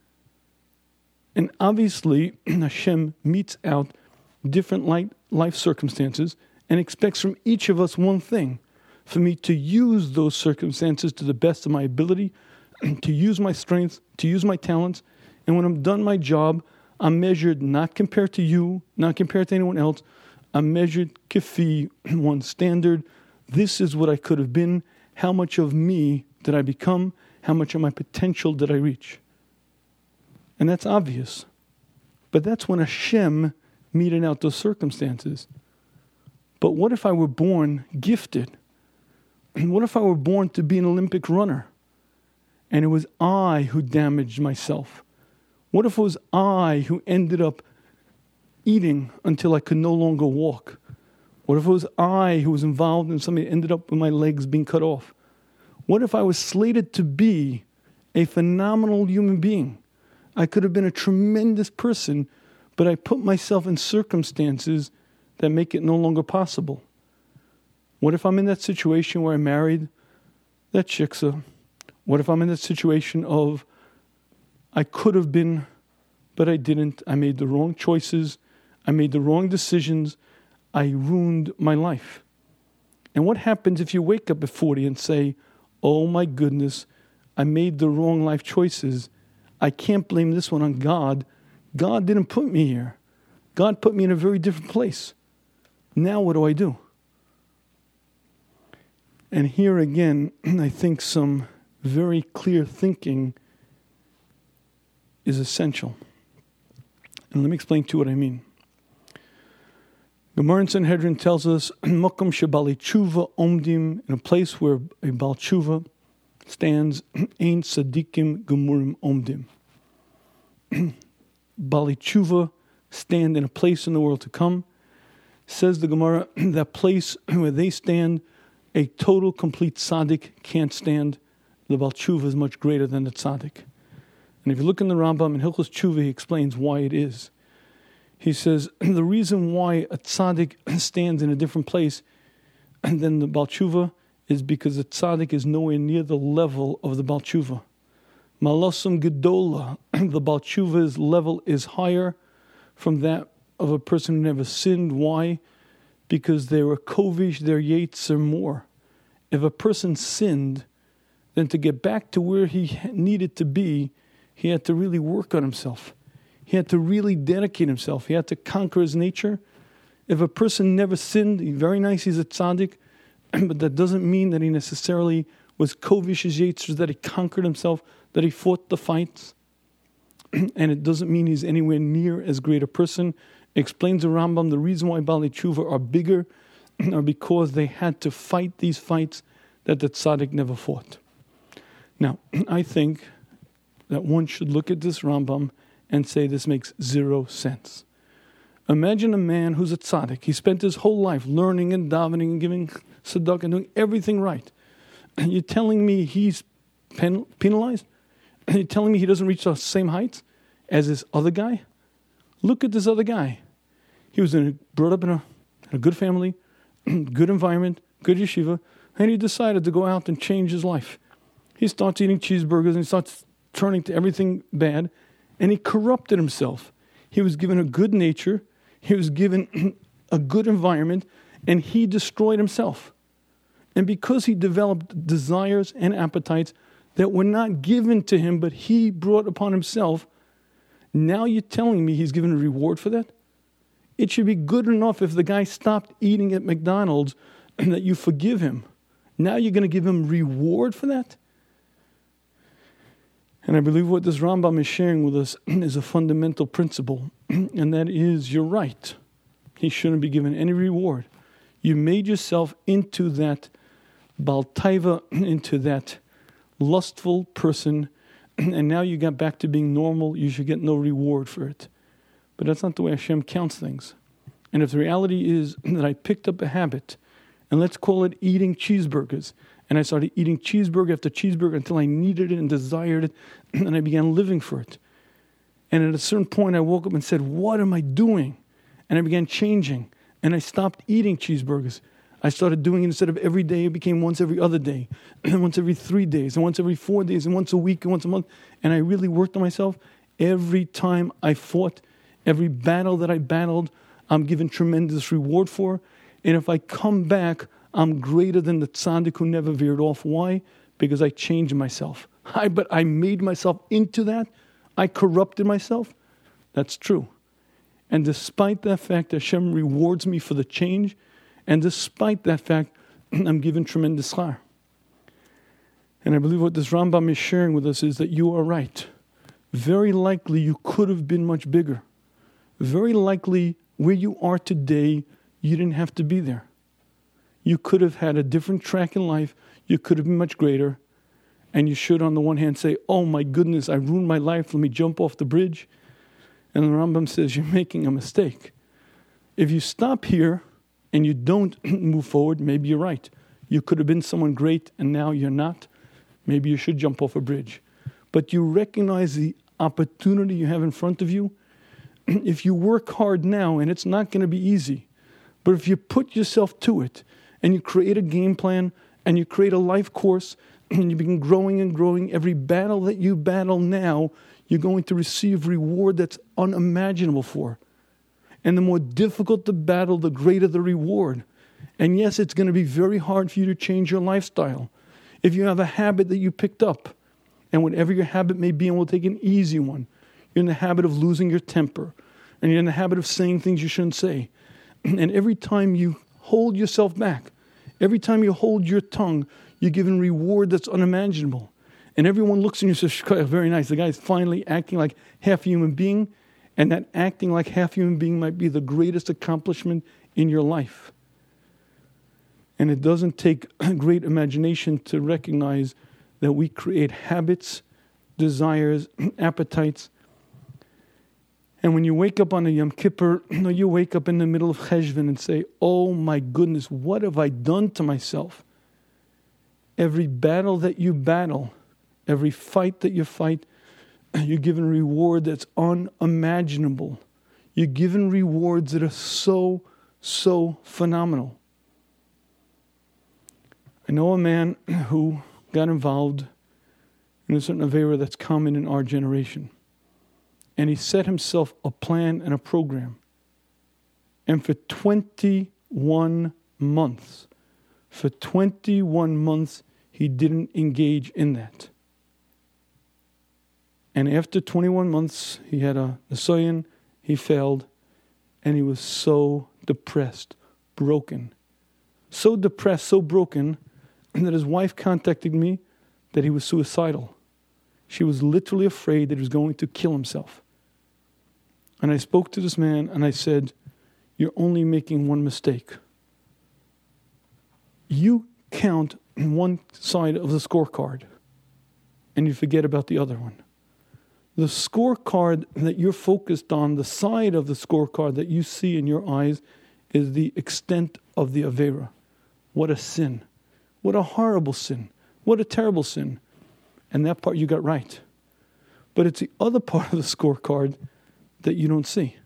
And obviously, Hashem meets out different life circumstances and expects from each of us one thing: for me to use those circumstances to the best of my ability, to use my strengths, to use my talents. And when I'm done my job, I'm measured not compared to you, not compared to anyone else. I'm measured kefi, one standard. This is what I could have been. How much of me did I become? How much of my potential did I reach? And that's obvious. But that's when Hashem meted out those circumstances. But what if I were born gifted? And what if I were born to be an Olympic runner? And it was I who damaged myself? What if it was I who ended up eating until I could no longer walk? What if it was I who was involved in something that ended up with my legs being cut off? What if I was slated to be a phenomenal human being? I could have been a tremendous person, but I put myself in circumstances that make it no longer possible. What if I'm in that situation where I married that shiksa? What if I'm in that situation of I could have been, but I didn't. I made the wrong choices. I made the wrong decisions. I ruined my life. And what happens if you wake up at forty and say, oh my goodness, I made the wrong life choices. I can't blame this one on God. God didn't put me here. God put me in a very different place. Now what do I do? And here again, I think some very clear thinking is essential. And let me explain to you what I mean. Gemara in Sanhedrin tells us, Mokum shebali tshuva omdim, in a place where a Bal tshuva stands, ein tzadikim gemurim omdim. Bali tshuva stand in a place in the world to come. Says the Gemara, that place where they stand, a total, complete tzaddik can't stand. The Bal tshuva is much greater than the tzaddik. And if you look in the Rambam in Hilchos Tshuva, he explains why it is. He says, the reason why a tzaddik stands in a different place than the Bal tshuva is because the tzaddik is nowhere near the level of the Bal tshuva. Malosum gedola, the Bal tshuva's level is higher from that of a person who never sinned. Why? Because they were kovish, their yates are more. If a person sinned, then to get back to where he needed to be, he had to really work on himself. He had to really dedicate himself. He had to conquer his nature. If a person never sinned, very nice, he's a tzaddik, but that doesn't mean that he necessarily was kovish his yates, that he conquered himself, that he fought the fights. And it doesn't mean he's anywhere near as great a person. Explains the Rambam, the reason why Bali Tshuva are bigger are because they had to fight these fights that the tzaddik never fought. Now, I think that one should look at this Rambam and say this makes zero sense. Imagine a man who's a tzaddik. He spent his whole life learning and davening and giving tzedakah and doing everything right. And you're telling me he's pen- penalized? And you're telling me he doesn't reach the same heights as this other guy? Look at this other guy. He was in a, brought up in a, in a good family, good environment, good yeshiva, and he decided to go out and change his life. He starts eating cheeseburgers and he starts turning to everything bad, and he corrupted himself. He was given a good nature, he was given a good environment, and he destroyed himself. And because he developed desires and appetites that were not given to him, but he brought upon himself, now you're telling me he's given a reward for that? It should be good enough if the guy stopped eating at McDonald's and that you forgive him. Now you're going to give him reward for that? And I believe what this Rambam is sharing with us is a fundamental principle, and that is, you're right. He shouldn't be given any reward. You made yourself into that Bal Taiva, into that lustful person, and now you got back to being normal. You should get no reward for it. But that's not the way Hashem counts things. And if the reality is that I picked up a habit, and let's call it eating cheeseburgers, and I started eating cheeseburger after cheeseburger until I needed it and desired it, and I began living for it. And at a certain point, I woke up and said, what am I doing? And I began changing, and I stopped eating cheeseburgers. I started doing it instead of every day, it became once every other day, and once every three days, and once every four days, and once a week, and once a month. And I really worked on myself. Every time I fought, every battle that I battled, I'm given tremendous reward for. And if I come back, I'm greater than the tzaddik who never veered off. Why? Because I changed myself. I, but I made myself into that. I corrupted myself. That's true. And despite that fact, Hashem rewards me for the change. And despite that fact, I'm given tremendous schar. And I believe what this Rambam is sharing with us is that you are right. Very likely you could have been much bigger. Very likely where you are today, you didn't have to be there. You could have had a different track in life. You could have been much greater. And you should, on the one hand, say, oh my goodness, I ruined my life. Let me jump off the bridge. And the Rambam says, you're making a mistake. If you stop here and you don't move forward, maybe you're right. You could have been someone great and now you're not. Maybe you should jump off a bridge. But you recognize the opportunity you have in front of you. If you work hard now, and it's not going to be easy, but if you put yourself to it, and you create a game plan, and you create a life course, and you begin growing and growing, every battle that you battle now, you're going to receive reward that's unimaginable for. And the more difficult the battle, the greater the reward. And yes, it's going to be very hard for you to change your lifestyle. If you have a habit that you picked up, and whatever your habit may be, and we'll take an easy one, you're in the habit of losing your temper, and you're in the habit of saying things you shouldn't say. And every time you hold yourself back, Every time you hold your tongue, you're given reward that's unimaginable. And everyone looks at you and says, very nice. The guy's finally acting like half a human being. And that acting like half human being might be the greatest accomplishment in your life. And it doesn't take great imagination to recognize that we create habits, desires, appetites. And when you wake up on a Yom Kippur, you wake up in the middle of Cheshvan and say, oh my goodness, what have I done to myself? Every battle that you battle, every fight that you fight, you're given a reward that's unimaginable. You're given rewards that are so, so phenomenal. I know a man who got involved in a certain avera that's common in our generation. And he set himself a plan and a program. And for twenty-one months, for twenty-one months, he didn't engage in that. And after twenty-one months, he had a nisayon, he failed, and he was so depressed, broken. So depressed, so broken, that his wife contacted me that he was suicidal. She was literally afraid that he was going to kill himself. And I spoke to this man and I said, you're only making one mistake. You count one side of the scorecard and you forget about the other one. The scorecard that you're focused on, the side of the scorecard that you see in your eyes, is the extent of the avera. What a sin. What a horrible sin. What a terrible sin. And that part you got right. But it's the other part of the scorecard that you don't see.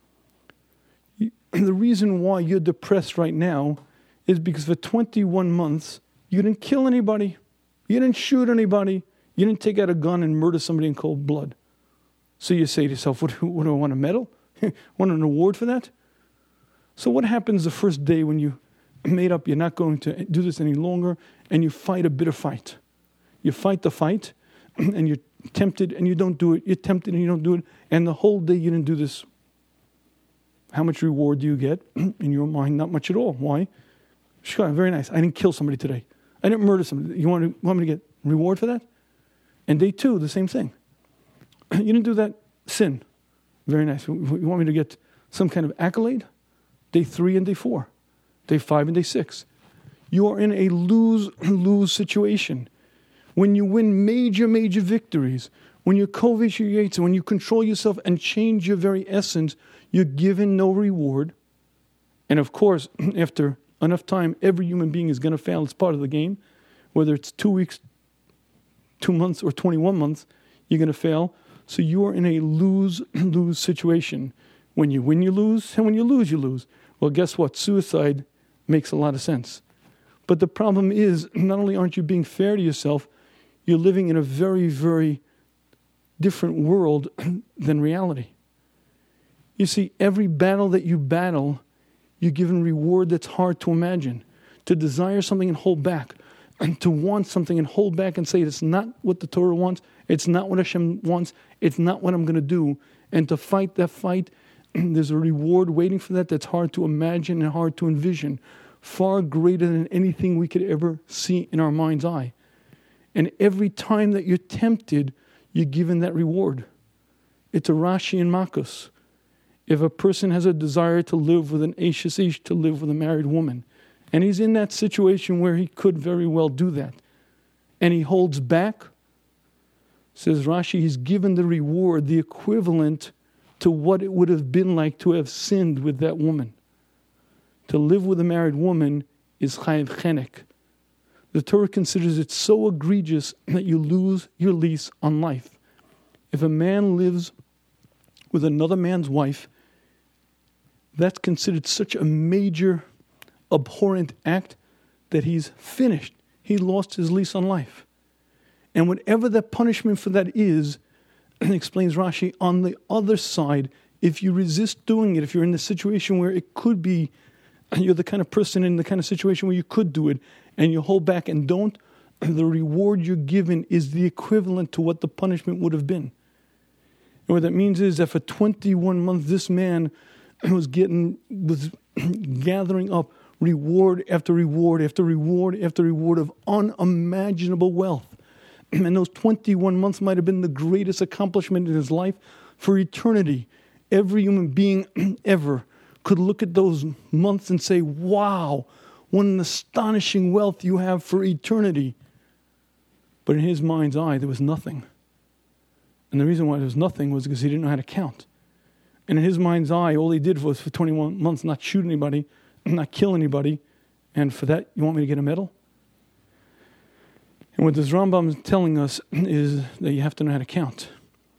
You, the reason why you're depressed right now is because for twenty-one months, you didn't kill anybody. You didn't shoot anybody. You didn't take out a gun and murder somebody in cold blood. So you say to yourself, what, what do I want, a medal? Want an award for that? So what happens the first day when you made up you're not going to do this any longer and you fight a bitter fight? You fight the fight and you're tempted and you don't do it. You're tempted and you don't do it. And the whole day you didn't do this. How much reward do you get? In your mind, not much at all. Why? Sure, very nice. I didn't kill somebody today. I didn't murder somebody. You want, to, want me to get reward for that? And day two, the same thing. You didn't do that sin. Very nice. You want me to get some kind of accolade? Day three and day four. Day five and day six. You are in a lose-lose situation. When you win major, major victories, when you cultivate your yates, when you control yourself and change your very essence, you're given no reward. And of course, after enough time, every human being is going to fail. It's part of the game. Whether it's two weeks, two months, or twenty-one months, you're going to fail. So you are in a lose-lose situation. When you win, you lose, and when you lose, you lose. Well, guess what? Suicide makes a lot of sense. But the problem is, not only aren't you being fair to yourself, you're living in a very, very different world than reality. You see, every battle that you battle, you're given reward that's hard to imagine. To desire something and hold back. And to want something and hold back and say, it's not what the Torah wants. It's not what Hashem wants. It's not what I'm going to do. And to fight that fight, there's a reward waiting for that that's hard to imagine and hard to envision. Far greater than anything we could ever see in our mind's eye. And every time that you're tempted, you're given that reward. It's a Rashi and Makos. If a person has a desire to live with an Eshes Ish, to live with a married woman, and he's in that situation where he could very well do that, and he holds back, says Rashi, he's given the reward, the equivalent to what it would have been like to have sinned with that woman. To live with a married woman is chayiv chenek. The Torah considers it so egregious that you lose your lease on life. If a man lives with another man's wife, that's considered such a major, abhorrent act that he's finished. He lost his lease on life. And whatever the punishment for that is, explains Rashi, on the other side, if you resist doing it, if you're in the situation where it could be, you're the kind of person in the kind of situation where you could do it, and you hold back and don't, the reward you're given is the equivalent to what the punishment would have been. And what that means is that for twenty-one months, this man was getting, was gathering up reward after reward after reward after reward of unimaginable wealth. And those twenty-one months might have been the greatest accomplishment in his life for eternity. Every human being ever could look at those months and say, wow, what an astonishing wealth you have for eternity. But in his mind's eye, there was nothing. And the reason why there was nothing was because he didn't know how to count. And in his mind's eye, all he did was for twenty-one months not shoot anybody, not kill anybody. And for that, you want me to get a medal? And what this Rambam is telling us is that you have to know how to count.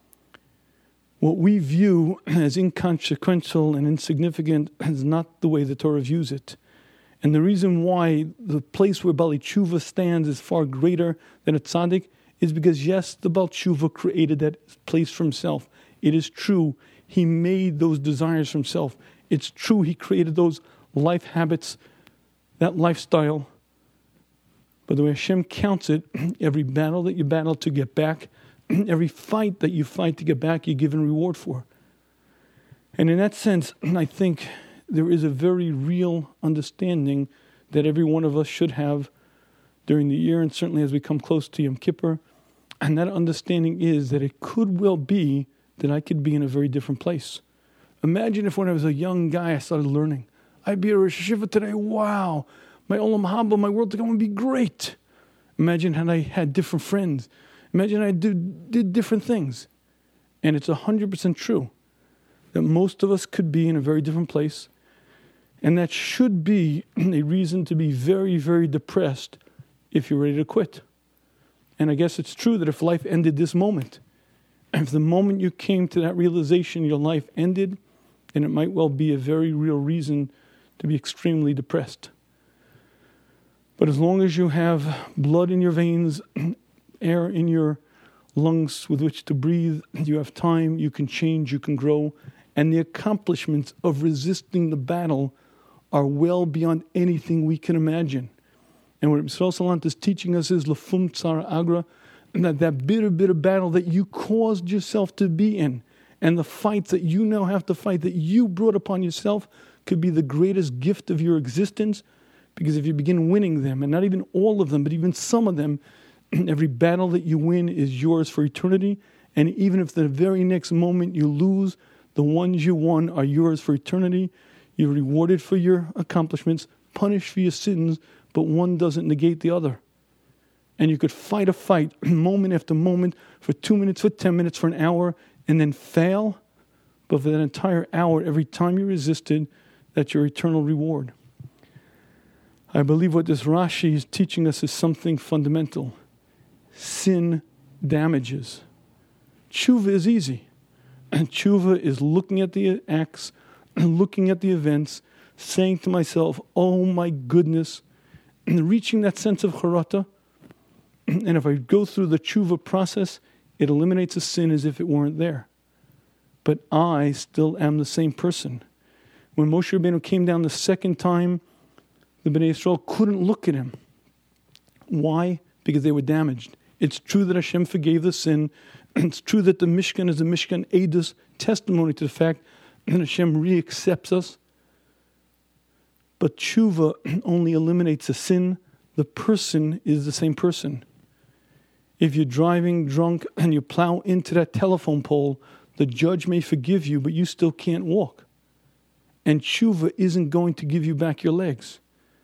What we view as inconsequential and insignificant is not the way the Torah views it. And the reason why the place where Bali Tshuva stands is far greater than a tzaddik is because, yes, the Bali Tshuva created that place for himself. It is true, he made those desires for himself. It's true, he created those life habits, that lifestyle. But the way Hashem counts it, every battle that you battle to get back, every fight that you fight to get back, you're given reward for. And in that sense, I think there is a very real understanding that every one of us should have during the year, and certainly as we come close to Yom Kippur. And that understanding is that it could well be that I could be in a very different place. Imagine if when I was a young guy I started learning. I'd be a Rosh Hashiva today, wow, my Olam Haba, my world to come would be great. Imagine had I had different friends. Imagine I did, did different things. And it's one hundred percent true that most of us could be in a very different place. And that should be a reason to be very, very depressed if you're ready to quit. And I guess it's true that if life ended this moment, if the moment you came to that realization your life ended, then it might well be a very real reason to be extremely depressed. But as long as you have blood in your veins, air in your lungs with which to breathe, you have time, you can change, you can grow, and the accomplishments of resisting the battle are well beyond anything we can imagine. And what Yisrael Salant is teaching us is Lefum Tzara Agra, that that bitter, bitter battle that you caused yourself to be in, and the fights that you now have to fight, that you brought upon yourself, could be the greatest gift of your existence. Because if you begin winning them, and not even all of them, but even some of them, every battle that you win is yours for eternity. And even if the very next moment you lose, the ones you won are yours for eternity. You're rewarded for your accomplishments, punished for your sins, but one doesn't negate the other. And you could fight a fight moment after moment for two minutes, for ten minutes, for an hour, and then fail. But for that entire hour, every time you resisted, that's your eternal reward. I believe what this Rashi is teaching us is something fundamental. Sin damages. Tshuva is easy. And tshuva is looking at the acts, looking at the events, saying to myself, oh my goodness, and reaching that sense of charata. And if I go through the tshuva process, it eliminates a sin as if it weren't there. But I still am the same person. When Moshe Rabbeinu came down the second time, the Bnei Yisrael couldn't look at him. Why? Because they were damaged. It's true that Hashem forgave the sin. It's true that the Mishkan is a Mishkan Eidos, testimony to the fact that Hashem re-accepts us. But tshuva only eliminates the sin. The person is the same person. If you're driving drunk and you plow into that telephone pole, the judge may forgive you, but you still can't walk. And tshuva isn't going to give you back your legs.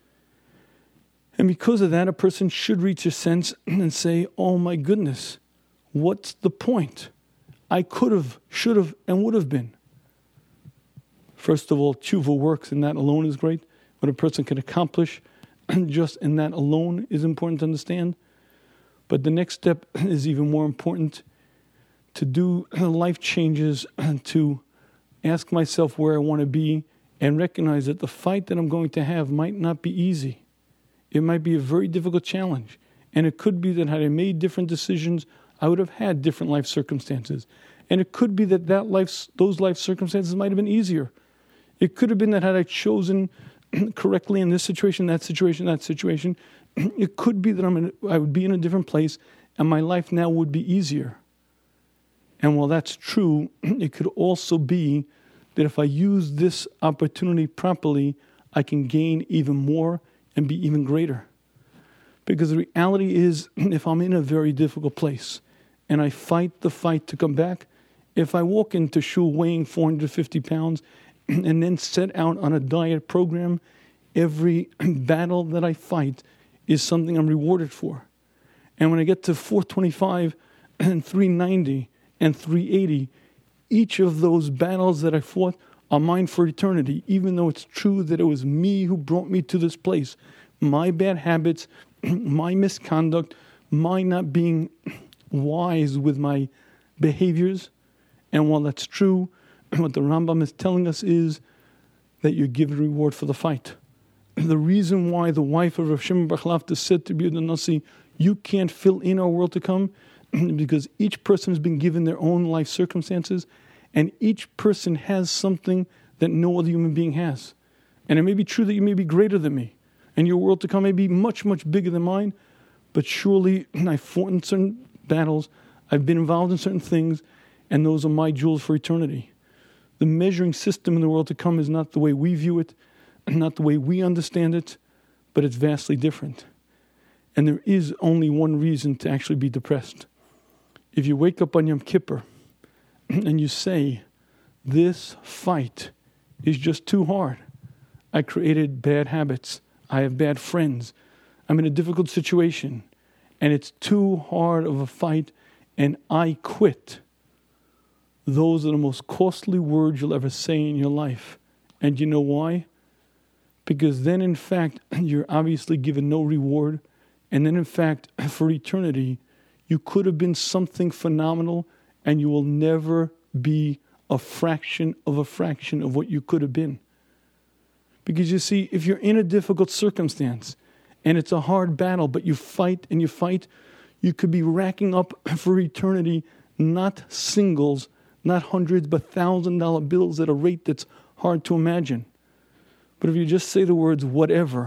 And because of that, a person should reach a sense and say, oh my goodness, what's the point? I could have, should have, and would have been. First of all, tshuva works, and that alone is great. What a person can accomplish just in that alone is important to understand. But the next step is even more important, to do life changes and to ask myself where I want to be and recognize that the fight that I'm going to have might not be easy. It might be a very difficult challenge. And it could be that had I made different decisions, I would have had different life circumstances. And it could be that, that life, those life circumstances might have been easier. It could have been that had I chosen correctly in this situation, that situation, that situation, it could be that I'm in, I would be in a different place and my life now would be easier. And while that's true, it could also be that if I use this opportunity properly, I can gain even more and be even greater. Because the reality is, if I'm in a very difficult place and I fight the fight to come back, if I walk into shul weighing four hundred fifty pounds and then set out on a diet program, every battle that I fight is something I'm rewarded for. And when I get to four twenty-five and three ninety and three eighty, each of those battles that I fought are mine for eternity, even though it's true that it was me who brought me to this place. My bad habits, my misconduct, my not being wise with my behaviors. And while that's true, what the Rambam is telling us is that you give a reward for the fight. The reason why the wife of Rav Shimon bar Chalafta said to Yehuda Nasi, you can't fill in our world to come, because each person has been given their own life circumstances, and each person has something that no other human being has. And it may be true that you may be greater than me, and your world to come may be much, much bigger than mine, but surely I've fought in certain battles, I've been involved in certain things, and those are my jewels for eternity. The measuring system in the world to come is not the way we view it, not the way we understand it, but it's vastly different. And there is only one reason to actually be depressed. If you wake up on Yom Kippur and you say, this fight is just too hard. I created bad habits. I have bad friends. I'm in a difficult situation. And it's too hard of a fight, and I quit. Those are the most costly words you'll ever say in your life. And you know why? Because then, in fact, you're obviously given no reward. And then, in fact, for eternity, you could have been something phenomenal, and you will never be a fraction of a fraction of what you could have been. Because you see, if you're in a difficult circumstance, and it's a hard battle, but you fight and you fight, you could be racking up for eternity, not singles, not hundreds, but thousand dollar bills at a rate that's hard to imagine. But if you just say the words, whatever,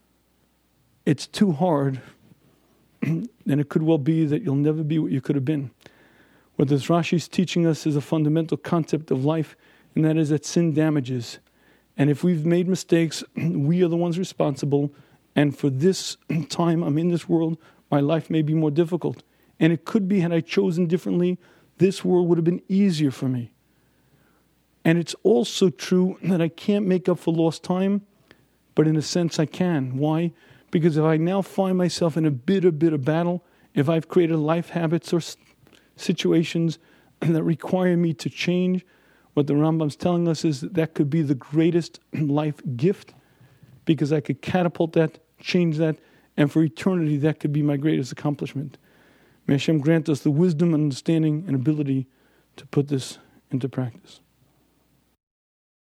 it's too hard, then it could well be that you'll never be what you could have been. What this Rashi is teaching us is a fundamental concept of life, and that is that sin damages. And if we've made mistakes, we are the ones responsible. And for this time I'm in this world, my life may be more difficult. And it could be, had I chosen differently, this world would have been easier for me. And it's also true that I can't make up for lost time, but in a sense I can. Why? Because if I now find myself in a bitter, bitter battle, if I've created life habits or situations that require me to change, what the Rambam's telling us is that that could be the greatest life gift, because I could catapult that, change that, and for eternity that could be my greatest accomplishment. May Hashem grant us the wisdom, understanding, and ability to put this into practice.